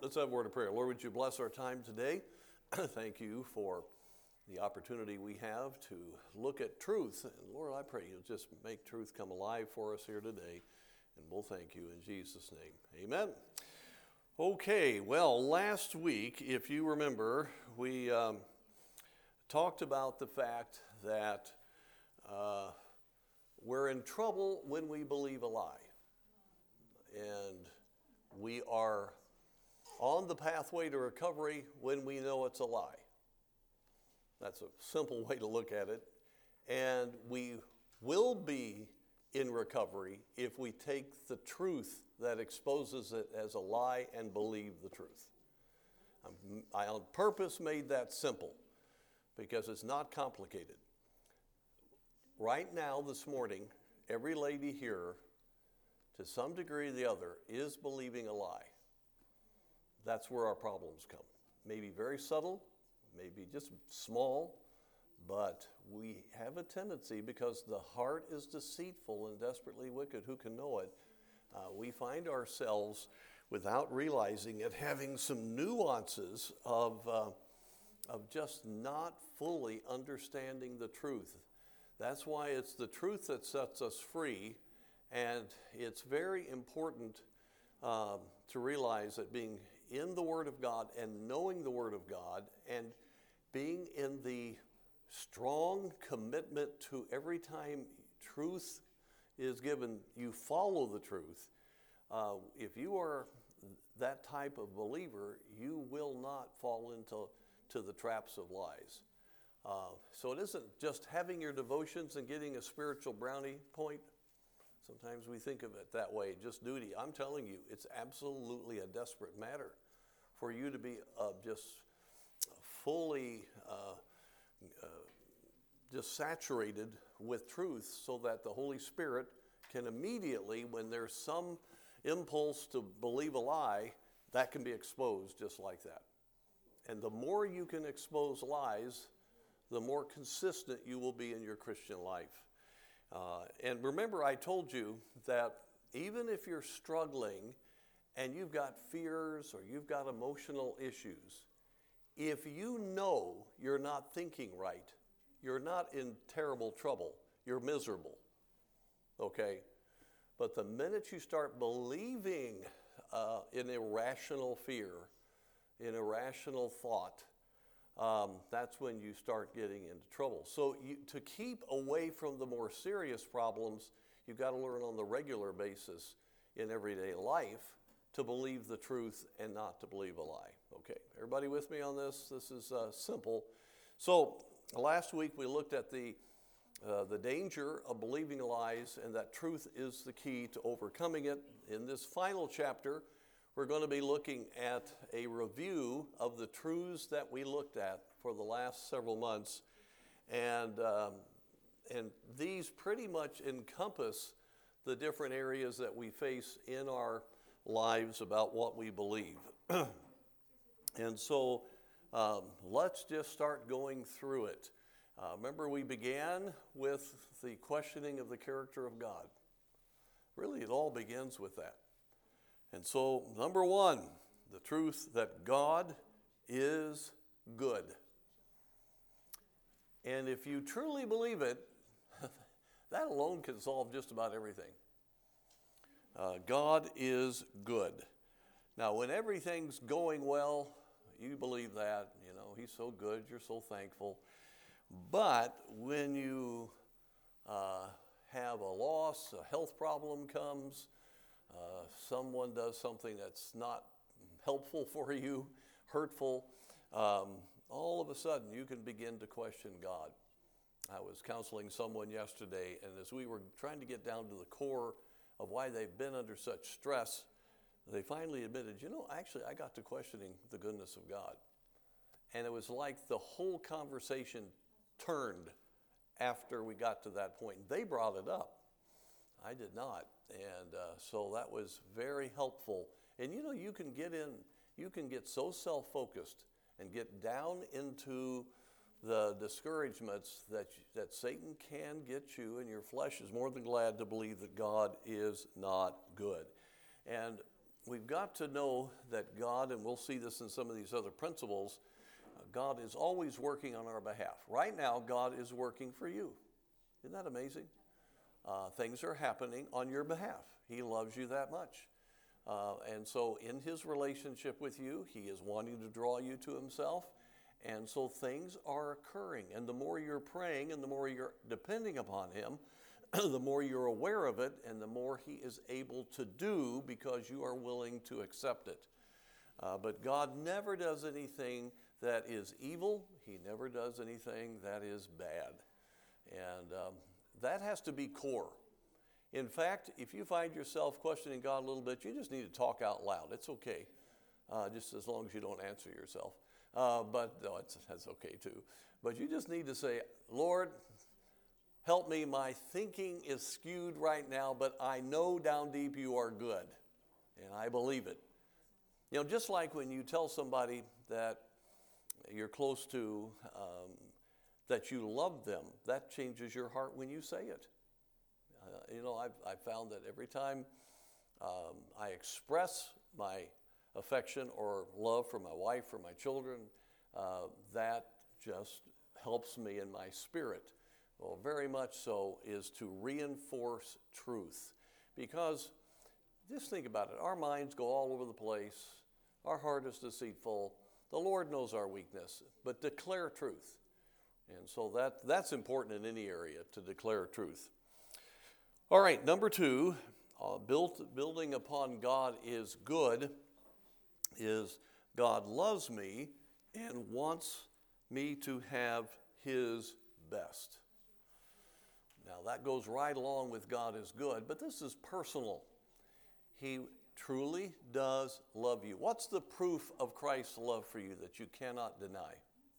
Let's have a word of prayer. Lord, would you bless our time today? Thank you for the opportunity we have to look at truth. And Lord, I pray you'll just make truth come alive for us here today. And we'll thank you in Jesus' name. Amen. Okay, well, last week, if you remember, we talked about the fact that we're in trouble when we believe a lie. And we are on the pathway to recovery when we know it's a lie. That's a simple way to look at it. And we will be in recovery if we take the truth that exposes it as a lie and believe the truth. I on purpose made that simple because it's not complicated. Right now, this morning, every lady here, to some degree or the other, is believing a lie. That's where our problems come. Maybe very subtle, maybe just small, but we have a tendency, because the heart is deceitful and desperately wicked, who can know it? We find ourselves, without realizing it, having some nuances of just not fully understanding the truth. That's why it's the truth that sets us free. And it's very important to realize that being in the Word of God and knowing the Word of God and being in the strong commitment to every time truth is given, you follow the truth. If you are that type of believer, you will not fall into the traps of lies. So it isn't just having your devotions and getting a spiritual brownie point. Sometimes we think of it that way, just duty. I'm telling you, it's absolutely a desperate matter for you to be just fully just saturated with truth, so that the Holy Spirit can immediately, when there's some impulse to believe a lie, that can be exposed just like that. And the more you can expose lies, the more consistent you will be in your Christian life. And remember, I told you that even if you're struggling and you've got fears or you've got emotional issues, if you know you're not thinking right, you're not in terrible trouble. You're miserable, okay? But the minute you start believing in irrational fear, in irrational thought, that's when you start getting into trouble. So to keep away from the more serious problems, you've got to learn on the regular basis in everyday life to believe the truth and not to believe a lie. Okay, everybody with me on this? This is simple. So last week we looked at the danger of believing lies, and that truth is the key to overcoming it. In this final chapter, we're going to be looking at a review of the truths that we looked at for the last several months. And these pretty much encompass the different areas that we face in our lives about what we believe. And so let's just start going through it. Remember, we began with the questioning of the character of God. Really, it all begins with that. And so, number one, the truth that God is good. And if you truly believe it, that alone can solve just about everything. God is good. Now, when everything's going well, you believe that, He's so good, you're so thankful. But when you have a loss, a health problem comes, someone does something that's not helpful for you, hurtful, all of a sudden you can begin to question God. I was counseling someone yesterday, and as we were trying to get down to the core of why they've been under such stress, they finally admitted, actually I got to questioning the goodness of God. And it was like the whole conversation turned after we got to that point. They brought it up. I did not. And so that was very helpful. And you can get so self-focused and get down into the discouragements that Satan can get you, and your flesh is more than glad to believe that God is not good. And we've got to know that God, and we'll see this in some of these other principles, God is always working on our behalf. Right now, God is working for you. Isn't that amazing? Things are happening on your behalf. He loves you that much. And so in his relationship with you, he is wanting to draw you to himself. And so things are occurring. And the more you're praying and the more you're depending upon him, the more you're aware of it and the more he is able to do because you are willing to accept it. But God never does anything that is evil. He never does anything that is bad. And that has to be core. In fact, if you find yourself questioning God a little bit, you just need to talk out loud. It's okay, just as long as you don't answer yourself. But no, that's okay too. But you just need to say, Lord, help me. My thinking is skewed right now, but I know down deep you are good, and I believe it. You know, just like when you tell somebody that you're close to, that you love them, that changes your heart when you say it. I've found that every time I express my affection or love for my wife or my children, that just helps me in my spirit. Well, very much so is to reinforce truth. Because just think about it. Our minds go all over the place. Our heart is deceitful. The Lord knows our weakness, but declare truth. And so that's important in any area, to declare truth. All right, number 2, building upon God is good, is God loves me and wants me to have his best. Now that goes right along with God is good, but this is personal. He truly does love you. What's the proof of Christ's love for you that you cannot deny?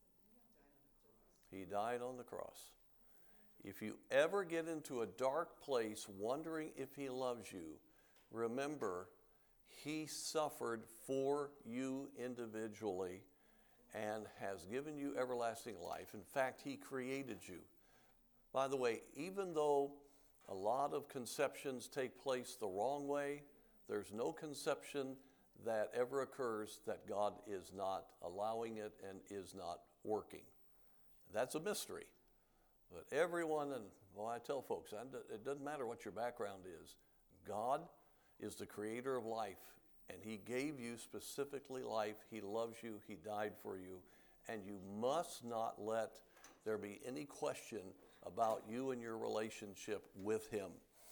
He died on the cross. If you ever get into a dark place wondering if he loves you, remember, he suffered for you individually and has given you everlasting life. In fact, he created you. By the way, even though a lot of conceptions take place the wrong way, there's no conception that ever occurs that God is not allowing it and is not working. That's a mystery. But everyone, and I tell folks, it doesn't matter what your background is. God is the creator of life, and he gave you specifically life. He loves you. He died for you. And you must not let there be any question about you and your relationship with him.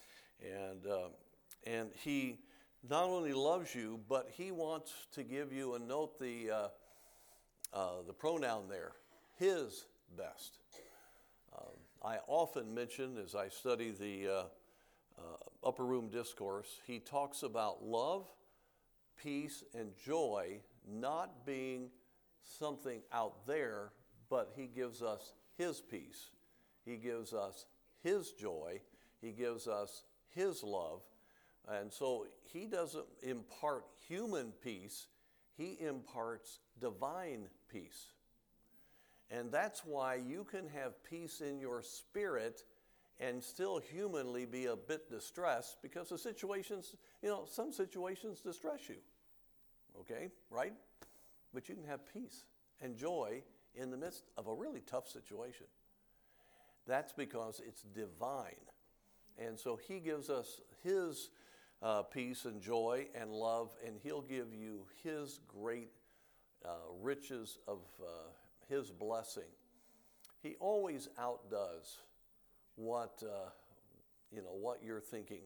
And he not only loves you, but he wants to give you, and note the pronoun there, his best. I often mention, as I study the Upper Room Discourse, he talks about love, peace, and joy not being something out there, but he gives us his peace. He gives us his joy. He gives us his love. And so he doesn't impart human peace. He imparts divine peace. And that's why you can have peace in your spirit and still humanly be a bit distressed, because the situations, some situations distress you. Okay, right? But you can have peace and joy in the midst of a really tough situation. That's because it's divine. And so he gives us his peace and joy and love, and he'll give you his great riches of his blessing. He always outdoes what you're thinking.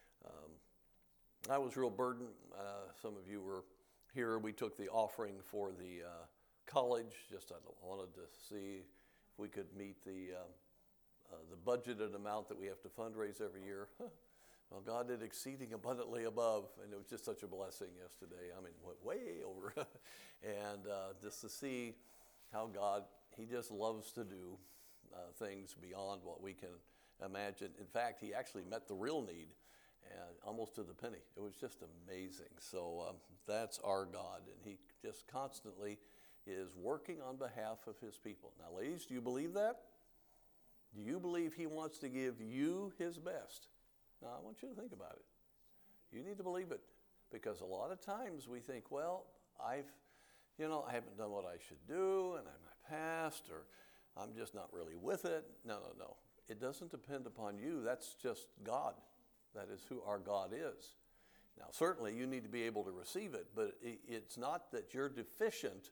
I was real burdened. Some of you were here. We took the offering for the college. I wanted to see if we could meet the budgeted amount that we have to fundraise every year. Well, God did exceeding abundantly above, and it was just such a blessing yesterday. I mean, went way over. And just to see how God, he just loves to do things beyond what we can imagine. In fact, he actually met the real need, and almost to the penny. It was just amazing. So that's our God, and he just constantly is working on behalf of his people. Now, ladies, do you believe that? Do you believe he wants to give you his best? Now, I want you to think about it. You need to believe it, Because a lot of times we think, well, I haven't done what I should do, and I'm my past, or I'm just not really with it. No. It doesn't depend upon you. That's just God. That is who our God is. Now, certainly you need to be able to receive it, but it's not that you're deficient.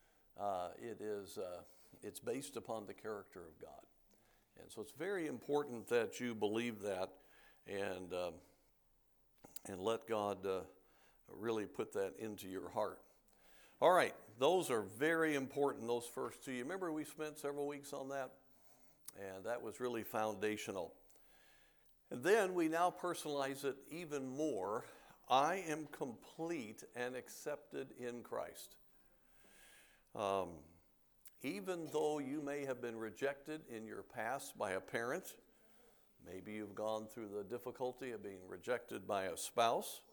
It's based upon the character of God. And so it's very important that you believe that and let God really put that into your heart. All right, those are very important, those first two. You remember we spent several weeks on that? And that was really foundational. And then we now personalize it even more. I am complete and accepted in Christ. Even though you may have been rejected in your past by a parent, maybe you've gone through the difficulty of being rejected by a spouse,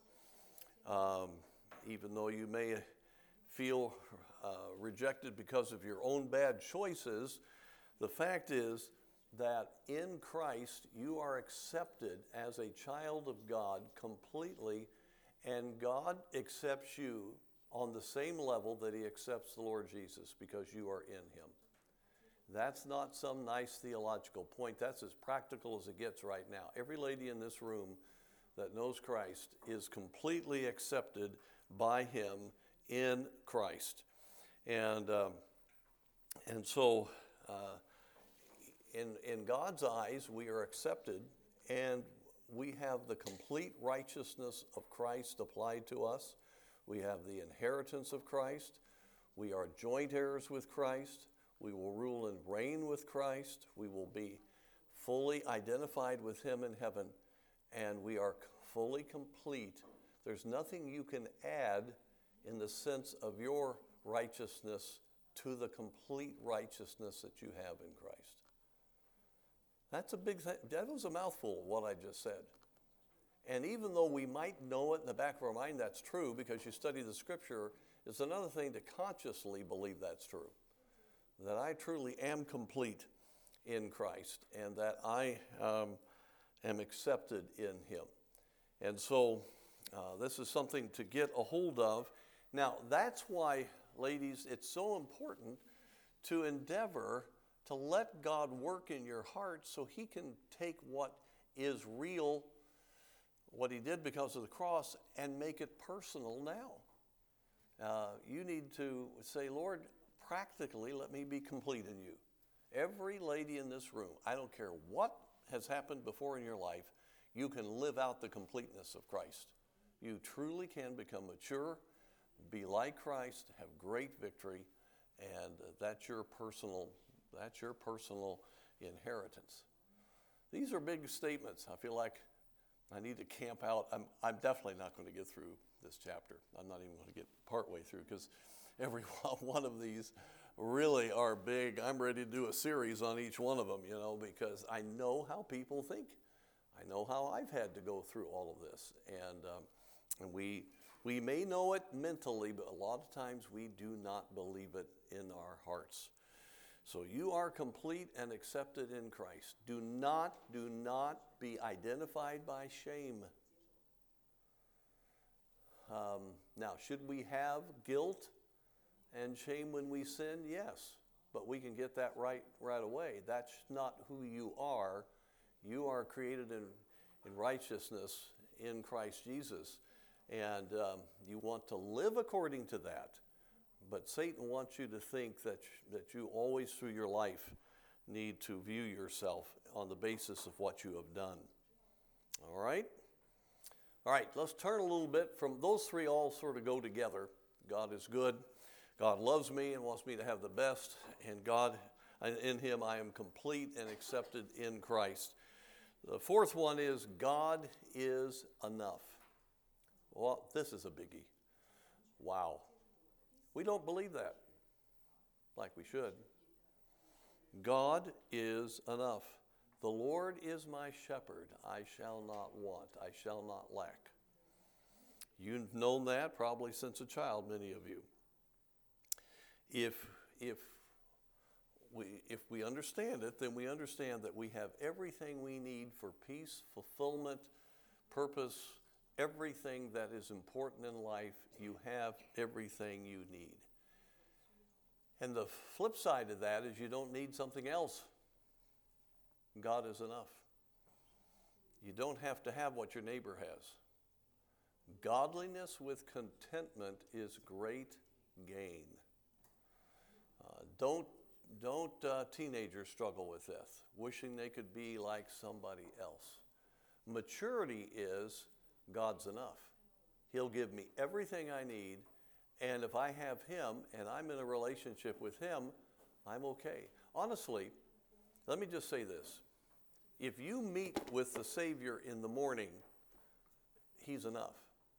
even though you may feel rejected because of your own bad choices, the fact is that in Christ you are accepted as a child of God completely, and God accepts you on the same level that he accepts the Lord Jesus because you are in him. That's not some nice theological point. That's as practical as it gets right now. Every lady in this room that knows Christ is completely accepted by him in Christ. And so in God's eyes, we are accepted, and we have the complete righteousness of Christ applied to us. We have the inheritance of Christ. We are joint heirs with Christ. We will rule and reign with Christ. We will be fully identified with him in heaven, and we are fully complete. There's nothing you can add in the sense of your righteousness to the complete righteousness that you have in Christ. That's a big thing. That was a mouthful, what I just said. And even though we might know it in the back of our mind that's true because you study the scripture, it's another thing to consciously believe that's true. That I truly am complete in Christ and that I am accepted in him. And so this is something to get a hold of. Now, that's why, ladies, it's so important to endeavor to let God work in your heart so he can take what is real, what he did because of the cross, and make it personal now. You need to say, Lord, practically let me be complete in you. Every lady in this room, I don't care what has happened before in your life, you can live out the completeness of Christ. You truly can become mature, be like Christ, have great victory, and that's your personal inheritance. These are big statements. I feel like I need to camp out. I'm definitely not going to get through this chapter. I'm not even going to get partway through because every one of these really are big. I'm ready to do a series on each one of them, because I know how people think. I know how I've had to go through all of this. And we may know it mentally, but a lot of times we do not believe it in our hearts. So you are complete and accepted in Christ. Do not be identified by shame. Now, should we have guilt and shame when we sin? Yes, but we can get that right away. That's not who you are. You are created in righteousness in Christ Jesus, and you want to live according to that. But Satan wants you to think that you always through your life need to view yourself on the basis of what you have done. All right? All right, let's turn a little bit from those three all sort of go together. God is good. God loves me and wants me to have the best. And God, in him, I am complete and accepted in Christ. The fourth one is God is enough. Well, this is a biggie. Wow. We don't believe that like we should. God is enough. The Lord is my shepherd. I shall not want. I shall not lack. You've known that probably since a child, many of you. If we understand it, then we understand that we have everything we need for peace, fulfillment, purpose, everything that is important in life. You have everything you need. And the flip side of that is you don't need something else. God is enough. You don't have to have what your neighbor has. Godliness with contentment is great gain. Don't teenagers struggle with this, wishing they could be like somebody else. Maturity is God's enough. He'll give me everything I need, and if I have Him and I'm in a relationship with Him, I'm okay. Honestly, let me just say this. If you meet with the Savior in the morning, He's enough.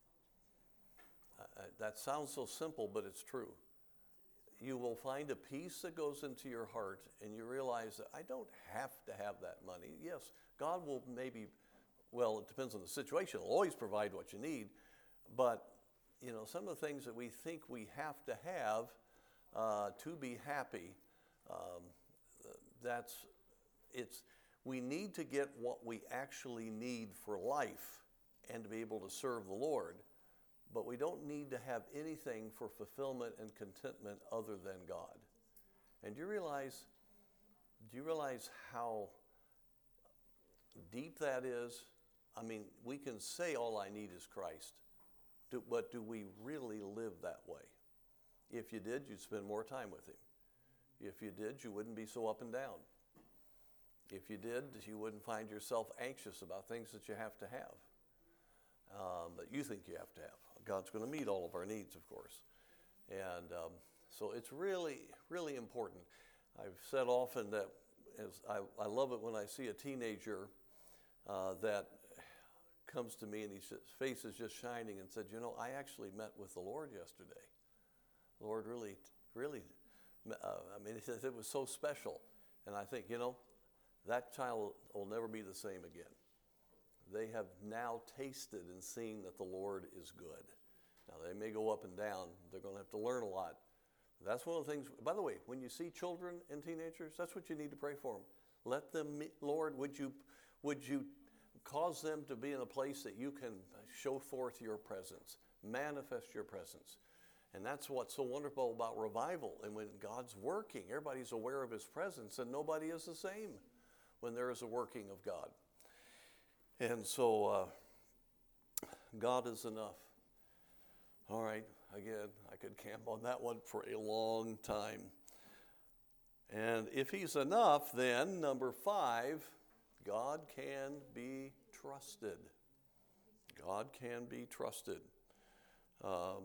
That sounds so simple, but it's true. You will find a peace that goes into your heart, and you realize that I don't have to have that money. Yes, God will maybe, well, it depends on the situation. He'll always provide what you need, but some of the things that we think we have to be happy, we need to get what we actually need for life and to be able to serve the Lord. But we don't need to have anything for fulfillment and contentment other than God. And do you realize how deep that is? I mean, we can say all I need is Christ, but do we really live that way? If you did, you'd spend more time with Him. If you did, you wouldn't be so up and down. If you did, you wouldn't find yourself anxious about things that you have to have, that you think you have to have. God's going to meet all of our needs, of course. And so it's really, really important. I've said often that I love it when I see a teenager that comes to me and his face is just shining and said, I actually met with the Lord yesterday. The Lord really, he says it was so special. And I think, that child will never be the same again. They have now tasted and seen that the Lord is good. Now, they may go up and down. They're going to have to learn a lot. That's one of the things, by the way, when you see children and teenagers, that's what you need to pray for them. Let them, Lord, would you cause them to be in a place that you can show forth your presence, manifest your presence. And that's what's so wonderful about revival. And when God's working, everybody's aware of His presence, and nobody is the same when there is a working of God. And so God is enough. All right, again, I could camp on that one for a long time. And if He's enough, then number 5, God can be trusted. God can be trusted. And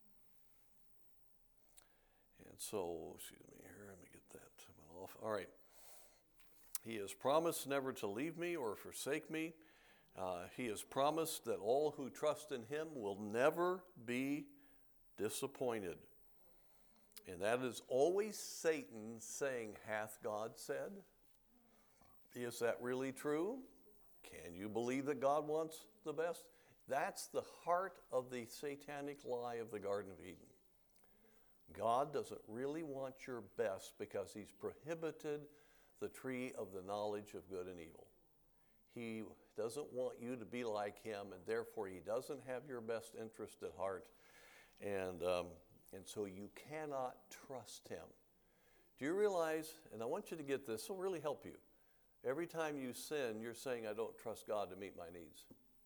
so, excuse me here, let me get that one off. All right. He has promised never to leave me or forsake me. He has promised that all who trust in Him will never be disappointed. And that is always Satan saying, hath God said? Is that really true? Can you believe that God wants the best? That's the heart of the satanic lie of the Garden of Eden. God doesn't really want your best because He's prohibited the tree of the knowledge of good and evil. He doesn't want you to be like Him, and therefore He doesn't have your best interest at heart. And so you cannot trust Him. Do you realize, and I want you to get this, this will really help you. Every time you sin, you're saying, I don't trust God to meet my needs.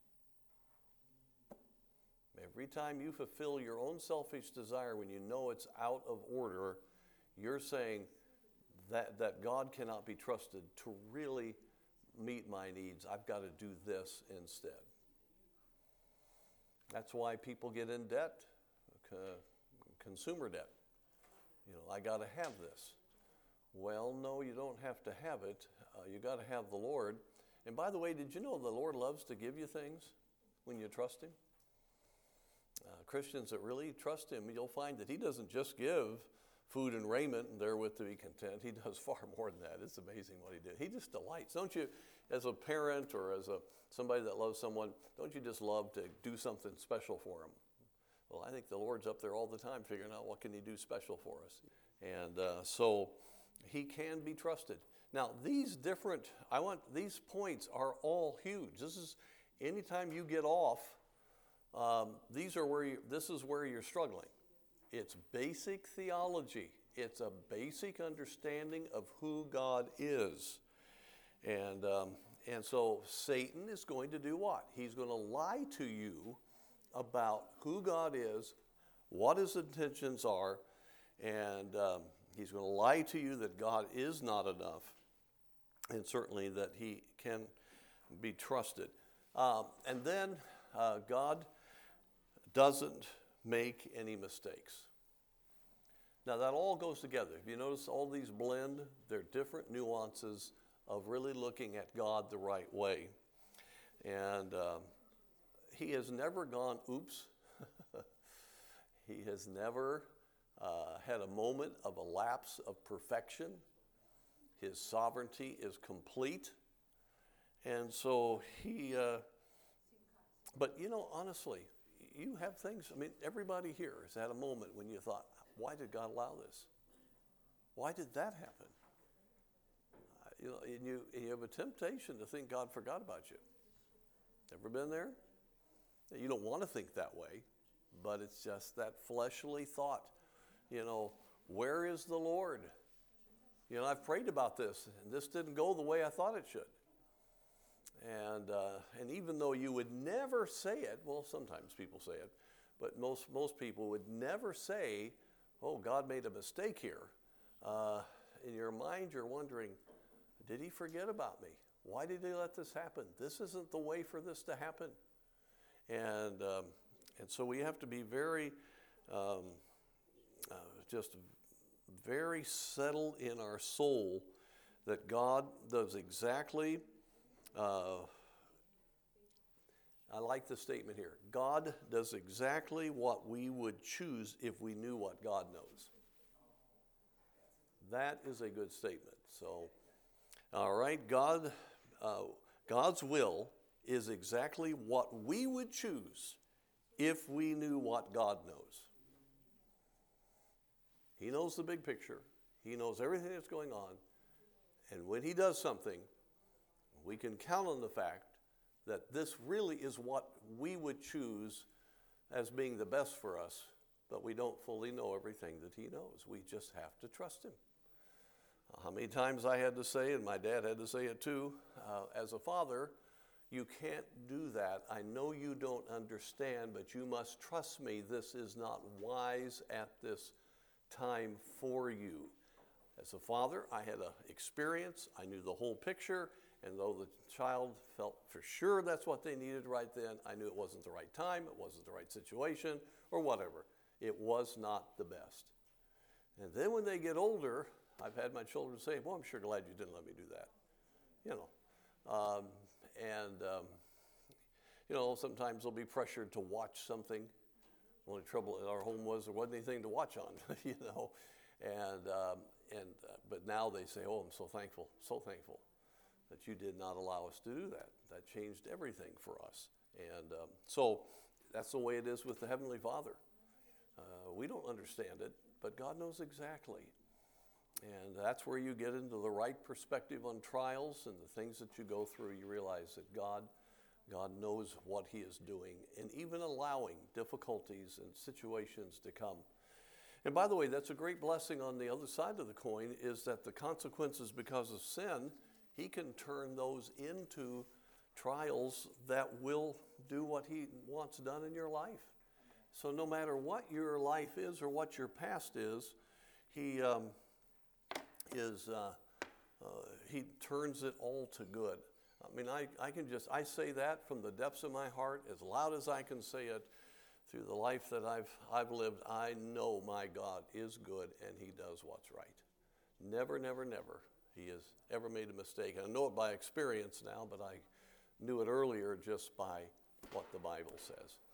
Every time you fulfill your own selfish desire when you know it's out of order, you're saying that God cannot be trusted to really meet my needs. I've got to do this instead. That's why people get in debt, consumer debt. I got to have this. Well, no, you don't have to have it. You got to have the Lord. And by the way, did you know the Lord loves to give you things when you trust Him? Christians that really trust Him, you'll find that He doesn't just give food and raiment and therewith to be content. He does far more than that. It's amazing what He did. He just delights. Don't you, as a parent or as somebody that loves someone, don't you just love to do something special for them? Well, I think the Lord's up there all the time figuring out what can He do special for us. And so He can be trusted. Now, these points are all huge. This is anytime you get off This is where you're struggling. It's basic theology. It's a basic understanding of who God is. And so Satan is going to do what? He's going to lie to you about who God is, what his intentions are, and he's going to lie to you that God is not enough, and certainly that he can be trusted. And then God doesn't make any mistakes. Now that all goes together. If you notice, all these blend, they're different nuances of really looking at God the right way. And he has never gone, oops. He has never had a moment of a lapse of perfection. His sovereignty is complete. And so but honestly, you have things, everybody here has had a moment when you thought, why did God allow this? Why did that happen? And you have a temptation to think God forgot about you. Ever been there? You don't want to think that way, but it's just that fleshly thought. Where is the Lord? I've prayed about this, and this didn't go the way I thought it should. And even though you would never say it, well, sometimes people say it, but most people would never say, oh, God made a mistake here. In your mind, you're wondering, did he forget about me? Why did he let this happen? This isn't the way for this to happen. And so we have to be very, just very settled in our soul that God does exactly, I like the statement here. God does exactly what we would choose if we knew what God knows. That is a good statement. So, all right, God's will is exactly what we would choose if we knew what God knows. He knows the big picture. He knows everything that's going on. And when he does something, we can count on the fact that this really is what we would choose as being the best for us, but we don't fully know everything that he knows. We just have to trust him. How many times I had to say, and my dad had to say it too, as a father, you can't do that. I know you don't understand, but you must trust me. This is not wise at this time for you. As a father, I had an experience. I knew the whole picture. And though the child felt for sure that's what they needed right then, I knew it wasn't the right time, it wasn't the right situation, or whatever. It was not the best. And then when they get older, I've had my children say, well, I'm sure glad you didn't let me do that. Sometimes they'll be pressured to watch something. The only trouble in our home was there wasn't anything to watch on, but now they say, oh, I'm so thankful that you did not allow us to do that. That changed everything for us. And so that's the way it is with the Heavenly Father. We don't understand it, but God knows exactly. And that's where you get into the right perspective on trials and the things that you go through. You realize that God knows what he is doing, and even allowing difficulties and situations to come. And by the way, that's a great blessing on the other side of the coin, is that the consequences because of sin, he can turn those into trials that will do what he wants done in your life. So no matter what your life is or what your past is, he turns it all to good. I say that from the depths of my heart as loud as I can say it. Through the life that I've lived, I know my God is good and he does what's right. Never, never, never he has ever made a mistake. I know it by experience now, but I knew it earlier just by what the Bible says.